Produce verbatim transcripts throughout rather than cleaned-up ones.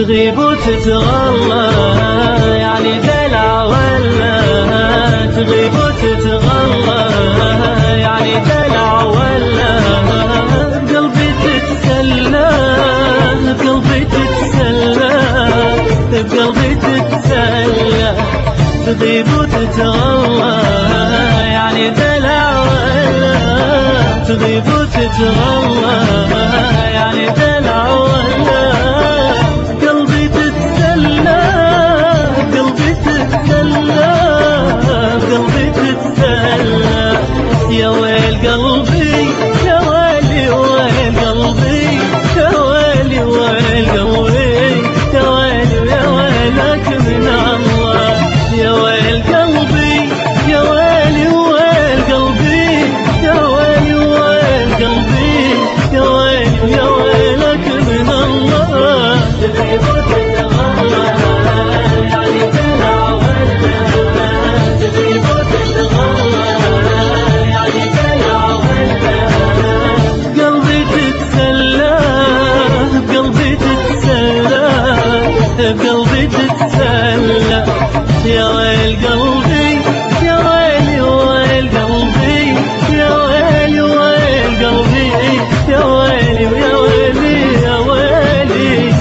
تغيب وتتغلى يعني دلع ولا تغيب وتتغلى يعني دلع ولا بقلبي تتسلى بقلبي تتسلى بقلبي تتسلى تغيب وتتغلى يعني دلع ولا تغيب وتتغلى يعني دلع ولا قلبي تتسلى قلبي تتسلى قلبي تتسلى يا ويل قلبي يا ويلي ويل قلبي يا ويلي ويل قلبي يا ويلي يا ويلك من الله يا ويل قلبي يا ويلي ويل قلبي يا ويلي ويل قلبي يا ويلي يا ويلك من الله تغيب وتتغلى يعني دلع ولا تغيب وتتغلى يعني دلع ولا قلبي تتسلى قلبي تتسلى قلبي تتسلى يا ويل قلبي يا ويلي ويل قلبي يا ويلي ويل قلبي يا ويلي يا ويلي يا ويلي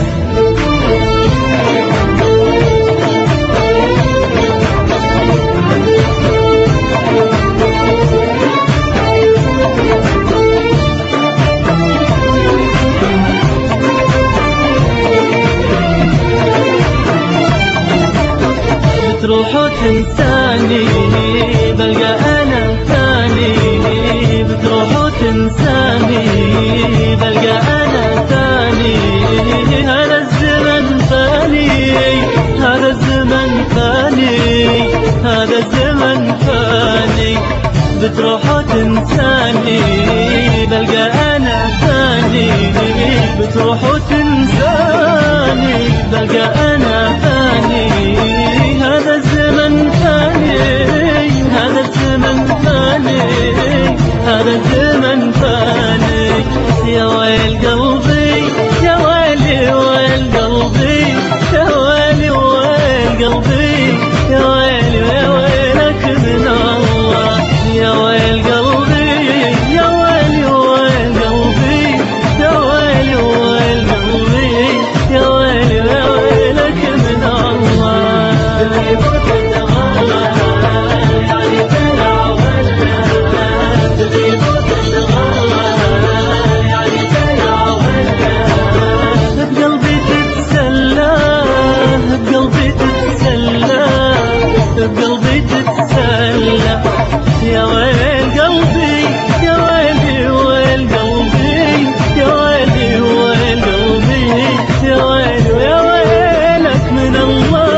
بتروح وتنساني بلقى أنا ثاني بتروح وتنساني بلقى أنا ثاني هذا الزمن فاني هذا الزمن فاني هذا الزمن فاني بتروح وتنساني بلقى أنا ثاني بتروح وتنساني بلقى أنا ثاني هذا الزمن فاني هذا الزمن فاني هذا الزمن فاني يا ويل قلبي يا ويلي ويل قلبي يا ويلي ويل قلبي يا ويلي يا ويلك من الله يا ويل قلبي يا ويلي ويل قلبي يا ويلي ويل قلبي يا ويلي يا ويلك من الله تغيب وتتغلى يعني دلع ولا تغيب وتتغلى يعني دلع ولا بقلبي تتسلى بقلبي تتسلى بقلبي تتسلى يا ويل قلبي يا ويلي ويل قلبي يا ويلي ويل قلبي يا ويلي يا ويلك من الله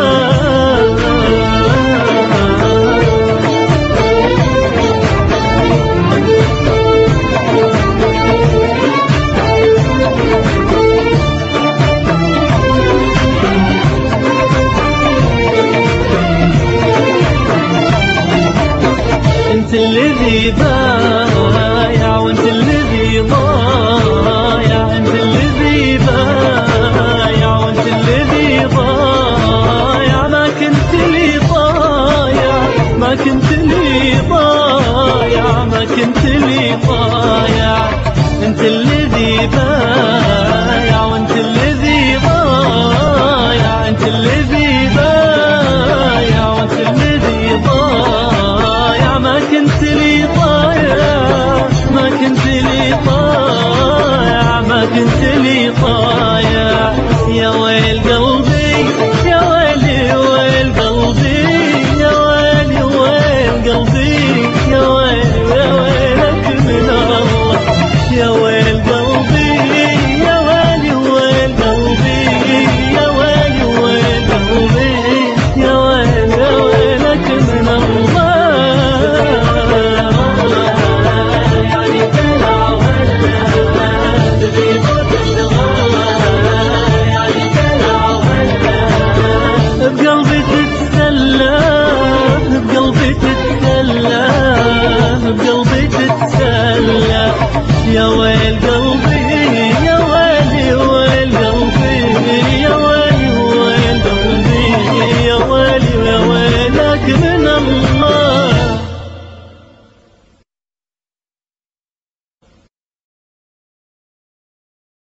انت الذي بايع وانت الذي ضايع انت الذي بايع وانت الذي ضايع ما كنت لي ضايع ما كنت لي ضايع ما كنت لي ضايع انت الذي بايع وانت الذي ضايع انت الذي بايع وانت الذي ضايع ما كنت لي ضايع ما كنت لي ضايع ما كنت لي ضايع يا ويل قلبي